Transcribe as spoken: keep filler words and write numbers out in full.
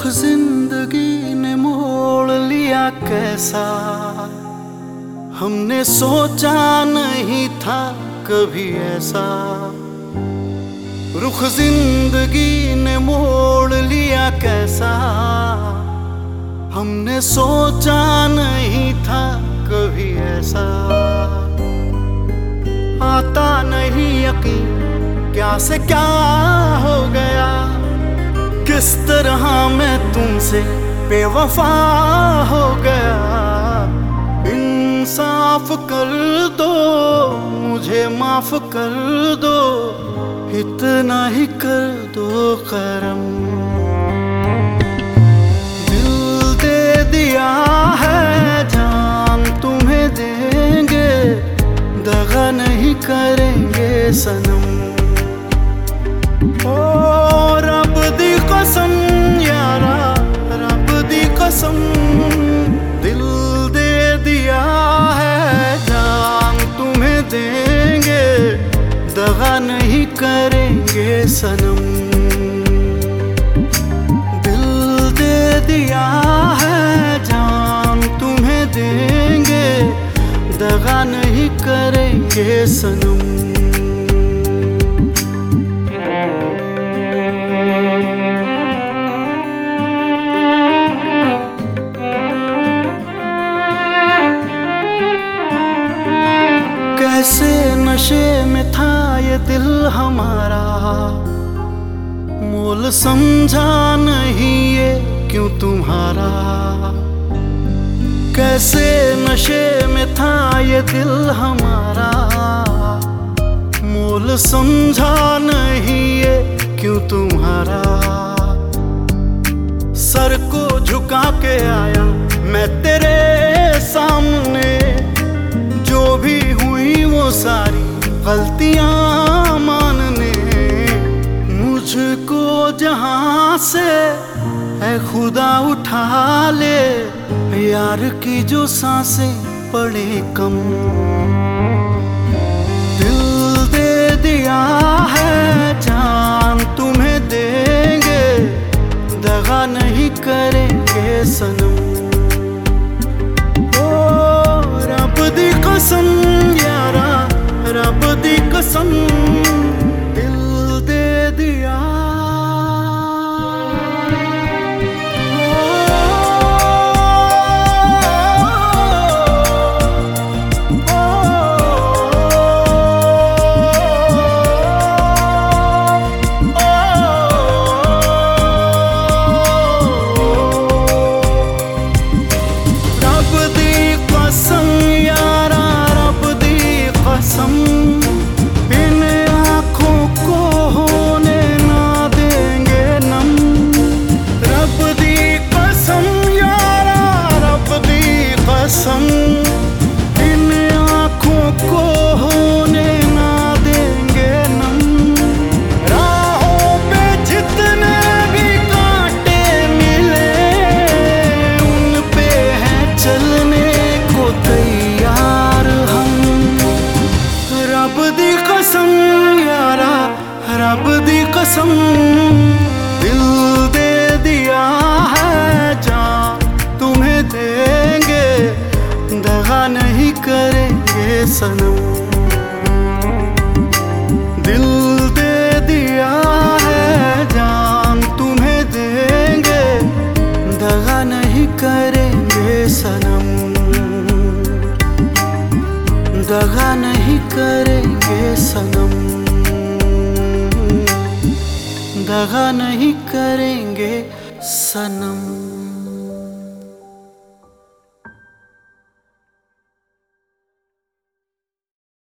रुख जिंदगी ने मोड़ लिया कैसा, हमने सोचा नहीं था कभी ऐसा। रुख जिंदगी ने मोड़ लिया कैसा, हमने सोचा नहीं था कभी ऐसा। आता नहीं यकीन क्या से क्या हो गया, किस तरह मैं तुमसे बेवफा हो गया। इंसाफ कर दो मुझे, माफ कर दो, इतना ही कर दो करम। दिल दे दिया है जान तुम्हें देंगे, दगा नहीं करेंगे सनम। ओ रब दी कसम यारा, रब दी कसम, दिल दे दिया है जान तुम्हें देंगे, दगा नहीं करेंगे सनम। दिल दे दिया है जान तुम्हें देंगे, दगा नहीं करेंगे सनम। कैसे नशे में था ये दिल हमारा, मोल समझा नहीं ये क्यों तुम्हारा। कैसे नशे में था ये दिल हमारा, मोल समझा नहीं ये क्यों तुम्हारा। सर को झुका के आया मैं तेरे सामने, जो भी हुई वो सारी गलतियां मानने। मुझको जहां से है खुदा उठा ले, यार की जो सांसें पड़े कम। दिल दे दिया है जान तुम्हें देंगे, दगा नहीं करेंगे सनम। ओ रब दी कसम यारा, रब दी कसम, दिल दे दिया। इन आँखों को होने ना देंगे नम। रब दी कसम यारा, रब दी कसम, इन आँखों को होने ना देंगे नम। राहों पे जितने भी कांटे मिले, उन पे है चलने को तैयार हम। रब दी कसम यारा, रब दी कसम, दिल दे दिया है जान तुम्हें देंगे, दगा नहीं करेंगे सनम। दिल दे दिया है जान तुम्हें देंगे, दगा नहीं करेंगे सनम। दगा नहीं करेंगे सनम, दगा नहीं करेंगे सनम।